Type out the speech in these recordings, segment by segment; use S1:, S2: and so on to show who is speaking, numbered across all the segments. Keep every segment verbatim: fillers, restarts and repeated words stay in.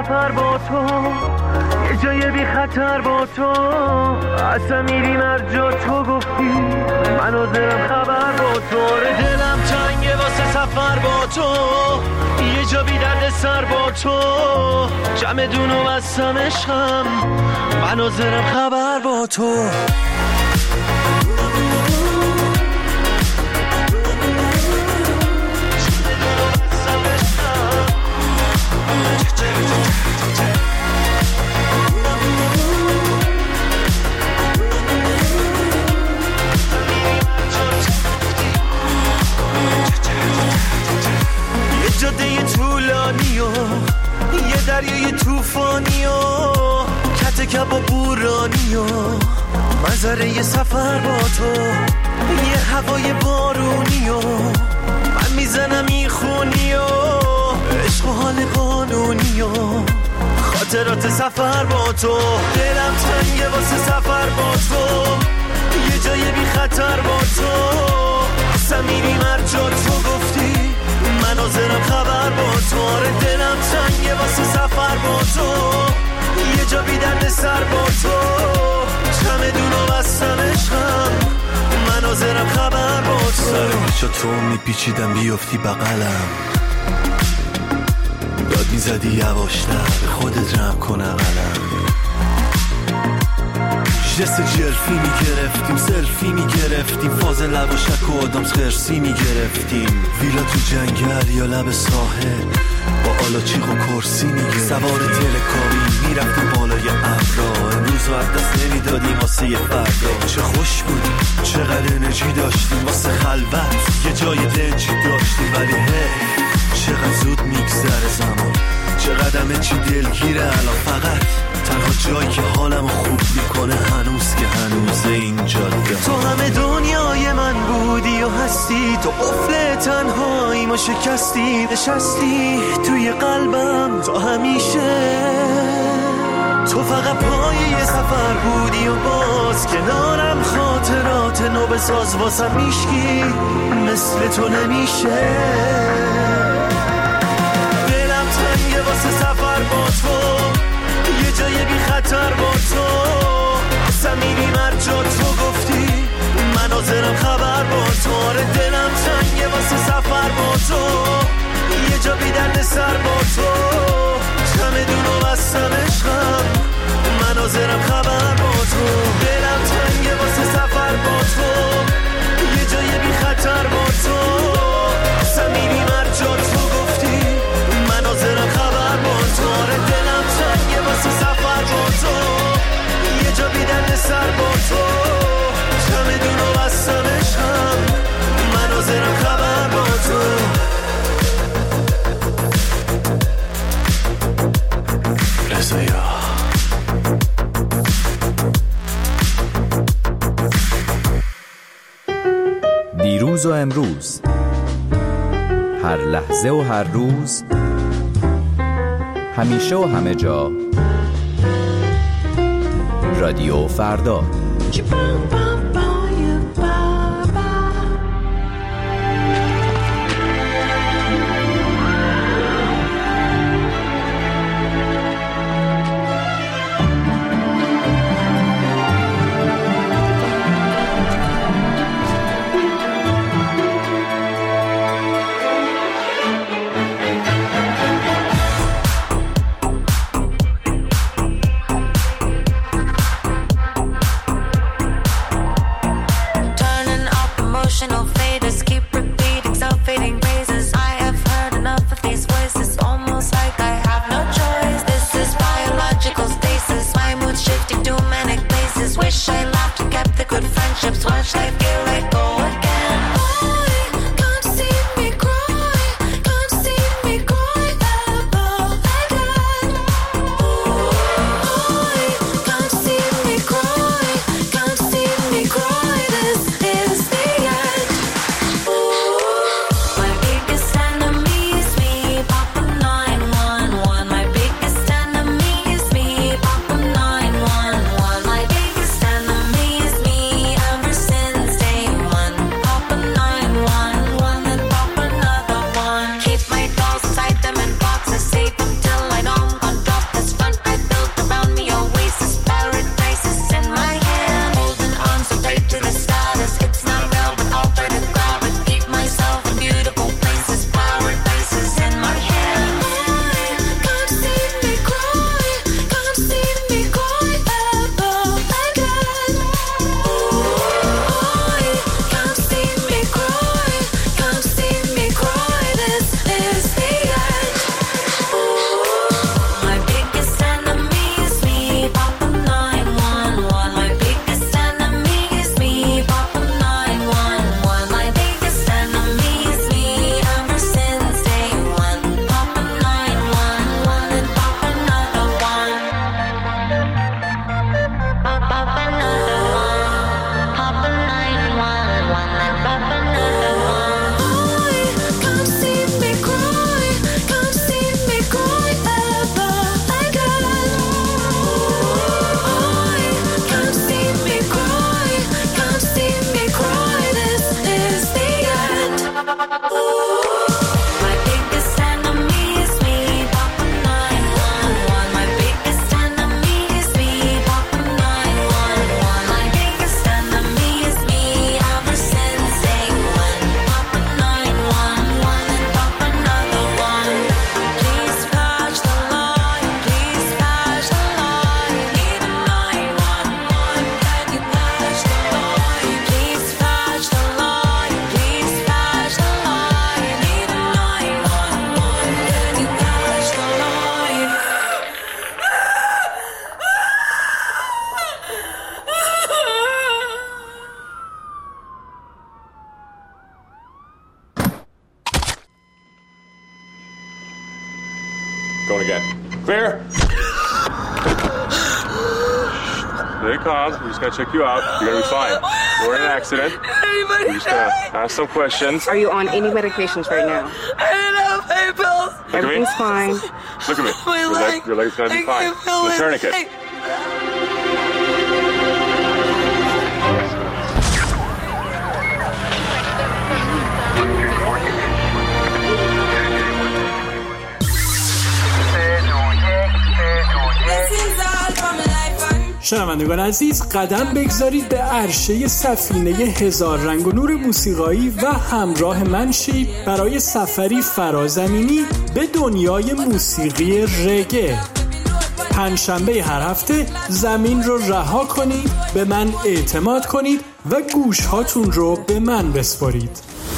S1: سفر با تو، یه جای بی خطر با تو، اصلا میریم هر جا تو گفتی، من حاضرم خبر با تو. دلم تنگه واسه سفر با تو، یه جا بی درد سر با تو، چمدون و بستم عشقم، من حاضرم خبر با تو. جاده طولانی و یه دریای توفانی و کت کباب بورانی و منظره یه سفر با تو، یه هوای بارونی و من میزنم میخونی و عشق و حال قانونی و خاطرات سفر با تو. دلم تنگه واسه سفر با تو، یه جای بی خطر با تو، اصلا میریم هر جا تو گفتی، من حاضرم خبر با تو. آره دلم تنگه واسه سفر با تو، یه جا بی درد سر با تو، چمدون و بستم عشقم، من حاضرم خبر با تو. سر چا تو میپیچیدم بیفتی بغلم، داد میزدی یواشتر به خودت رم کن اقلم، جست جرفی میگرفتیم سلفی میگرفتیم، فاز لب و شک و آدم خرسی میگرفتیم، ویلا تو جنگل یا لب ساحل با آلاچیق و کرسی میگرفتیم، سوار تلکابی میرفتیم بالای ابرا، امروز و دست نمیدادیم واسه یه فردا. چه خوش بودیم چقدر انرژی داشتیم واسه خلوت، یه جای دنجی داشتیم، ولی هی چقدر زود میگذره زمان، چقدر چی دلگیره الان، فقط تنها جایی که حالمو خوب میکنه هنوز که هنوز این جاده. تو همه دنیای من بودی و هستی، تو قفل تنهاییمو شکستی، نشستی توی قلبم تا همیشه، تو فقط پای سفر بودی و باز کنارم خاطرات نو بساز، واسم میشکی مثل تو نمیشه. دلم تنگه واسه سفر با تو، یه جای بی خطر با تو، اصلا میریم هر جا تو گفتی، من حاضرم خبر با تو. آره دلم تنگه واسه سفر با تو، یه جا بی درد سر با تو، چمدون و بستم عشقم، من حاضرم خبر با تو. دلم تنگه واسه سفر با تو، یه جای بی خطر با تو، اصلا میریم هر جا تو گفتی، من حاضرم خبر با تو. آره دلم تنگه واسه سفر با تو، یه جا بی درد سر با تو، چمدون و بستم عشقم، من حاضرم خبر با تو. رضایا
S2: دیروز و امروز، هر لحظه و هر روز، همیشه و همه جا، رادیو فردا.
S3: Since Going again. Clear. Stay calm. We're just gonna check you out. You're gonna be fine. You were in an accident. We're just gonna ask some questions.
S4: Are you on any medications right now?
S5: I don't have my pills.
S4: Everything's fine.
S3: Look at me.
S5: My
S3: Your
S5: leg.
S3: leg, your leg's gonna be
S5: I
S3: fine.
S5: can't feel
S3: The
S5: it.
S3: tourniquet.
S5: I-
S6: شنوندگان عزیز، قدم بگذارید به عرشه سفینه هزار رنگ و نور موسیقایی و همراه من شید برای سفری فرازمینی به دنیای موسیقی رگه. پنجشنبه هر هفته زمین رو رها کنید، به من اعتماد کنید و گوش هاتون رو به من بسپارید.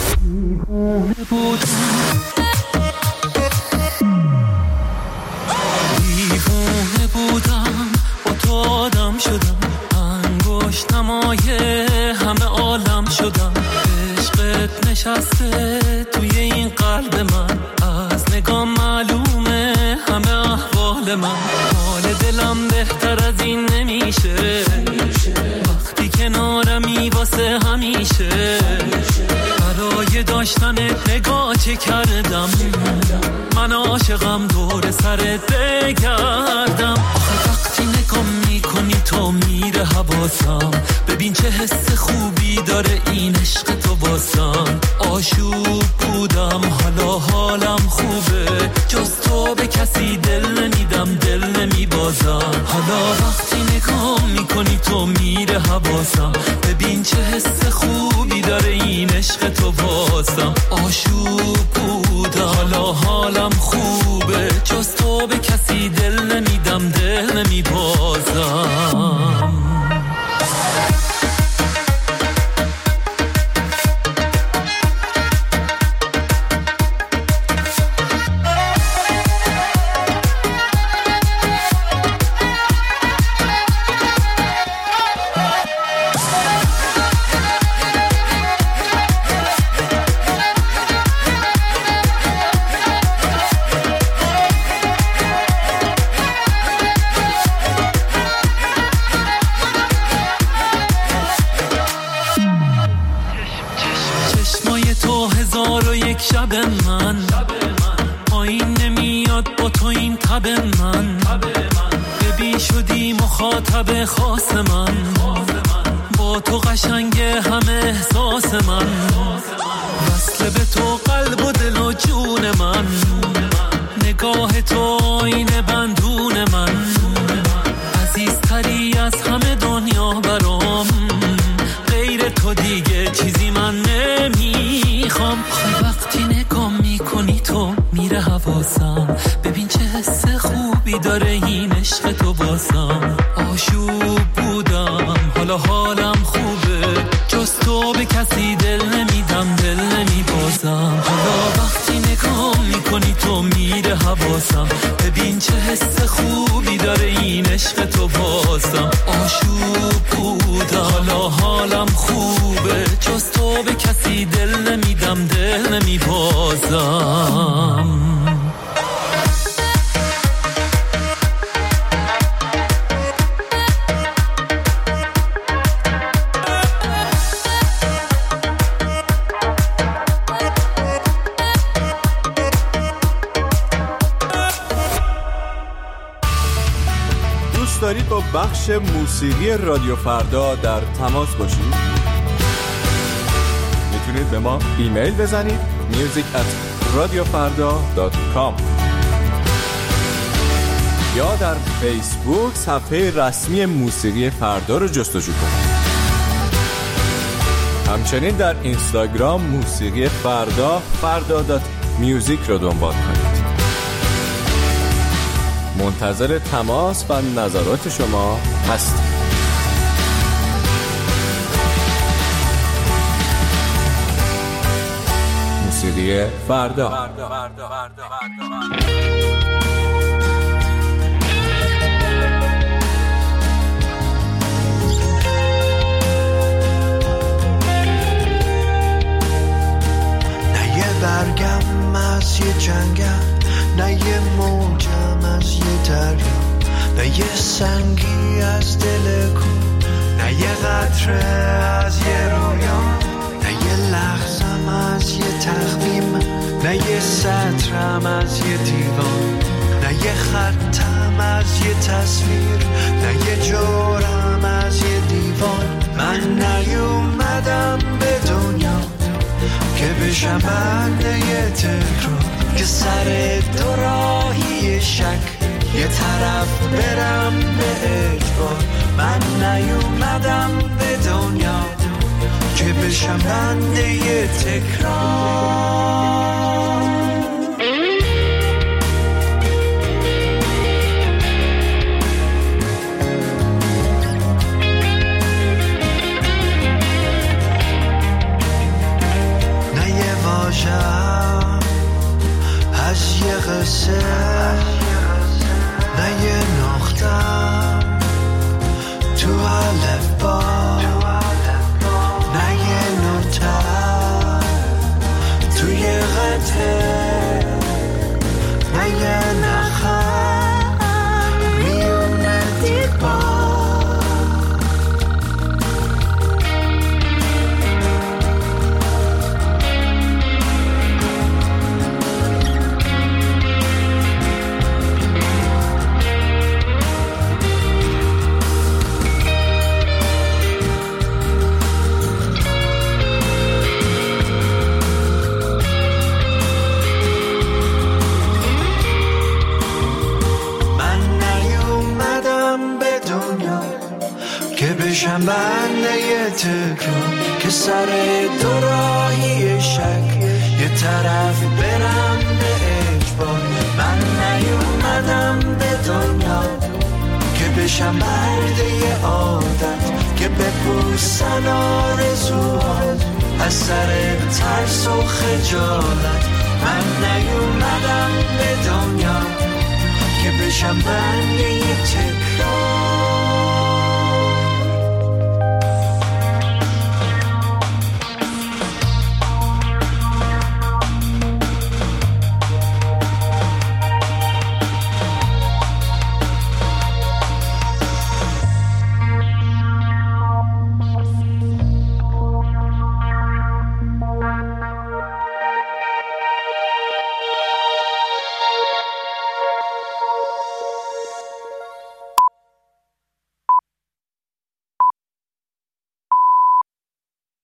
S7: دیوانه بودم با تو آدم شدم، انگشت نمای همه عالم شدم، عشقت نشسته توی این قلب من، از نگاه معلومه همه احوال من، حال دلم بهتر از این نمیشه وقتی کنارمی واسه همیشه، برای داشتنت نگاه چه کردم، من عاشقم دور سرت بگردم، آخه وقتی نگاه میکنی تو میره حواسم، ببین چه حس خوبی داره این عشق تو واسم، آشوب بودم حالا حالم خوبه، جز تو به کسی دل نمیدم دل نمیبازم، حالا وقتی نگاه میکنی تو میره حواسم، ببین چه حس خوبی داره این عشق تو واسم، آشوب بودم حالا حالم خوبه، جز تو به کسی دل نمیدم دل نمیبازم. شب من پایین نمیاد با تو این تب من، ببین شدی مخاطب خاص من، با تو قشنگ همه احساس من، وصل به تو قلب و دل و جون من، نگاه تو آینه بندون من، عزیزتری از همه دنیا برام، غیر تو دیگه چیزی من نمیخوام، وقتی نگاه میکنی تو میره حواسم، ببین چه حس خوبی داره این عشق تو باسم، آشوب بودم حالا حالم خوبه، جز تو به کسی دل نمیدم دل نمیبازم، حالا وقتی نگاه میکنی تو میره حواسم، ببین چه حس خوبی داره این عشق تو باسم، آشوب بودم حالا حالم خوبه، جز تو به کسی دل نمیدم دل نمیبازم.
S8: دارید با بخش موسیقی رادیو فردا در تماس باشید؟ میتونید به ما ایمیل بزنید music at radiofarda dot com یا در فیسبوک صفحه رسمی موسیقی فردا رو جستجو کنید. همچنین در اینستاگرام موسیقی فردا فردا دات میوزیک رو دنبال کنید. منتظر تماس و نظرات شما هستیم. موسیقی فردا.
S9: نه یه برگم از یه جنگم، نه یه موجم از یه دریا، نه یه سنگی از دل کو، نه یه قطره از یه رویا، نه یه لحظم از یه تخمیم، نه یه سطرم از یه دیوان، نه یه خطم از یه تصویر، نه یه جورم از یه دیوان. من نیومدم به دنیا که بشم بنده یه تکرار، که سر دو راهی شک یه طرف برم به اجبار. من نیومدم به دنیا که بشم بنده یه تکرار. از یه قصه، نه یه نقطم تو الفبا، نه یه نوتم توی قطعه، نه یه نخم میونه دیبا. بشم بنده یه تکرار، که سر دو راهی شک یه طرف برم به اجبار. من نیومدم به دنیا که بشم برده یه عادت، که بپوسن آرزوهات از سر ترس و خجالت. من نیومدم به دنیا که بشم بنده یه تکرار.